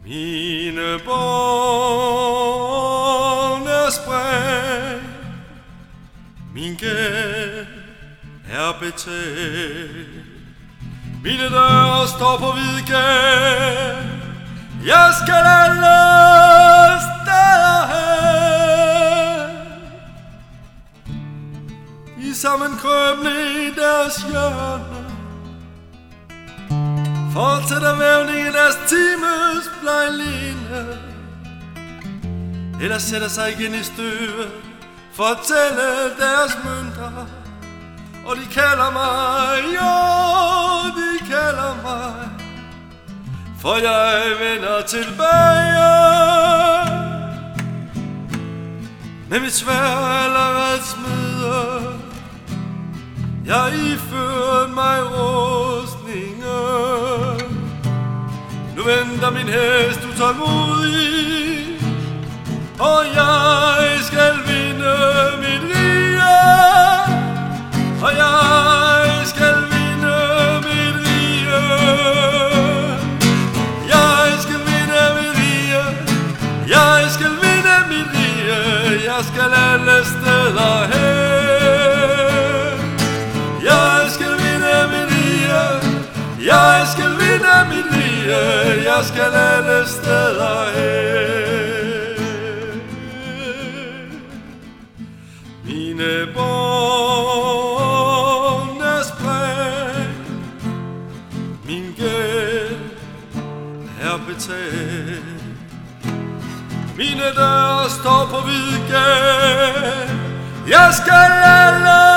Mine bånd er spredt, min gæld er betalt. Mine døre står på vid gæld, jeg skal alle steder hen. I sammenkrøbne i deres hjørne fortsætter vævningen deres times blegline, eller sætter sig igen i støvet for at tælle deres mønter. Og de kalder mig, jo, de kalder mig, for jeg vender tilbage. Men mit sværd er allerede smider, jeg ifører mig rustninger. Nu venter min hest utålmodig, og jeg skal vinde mit rige. Og jeg skal vinde mit rige. Jeg skal vinde mit rige. Jeg skal vinde mit rige. Jeg skal alle steder hen. Jeg skal vinde mit rige. Jeg skal vinde mit rige. Jeg skal alle steder hen. Mine bånd er spredt, min gæld er betalt. Mine døre står på vid gæld, jeg skal alle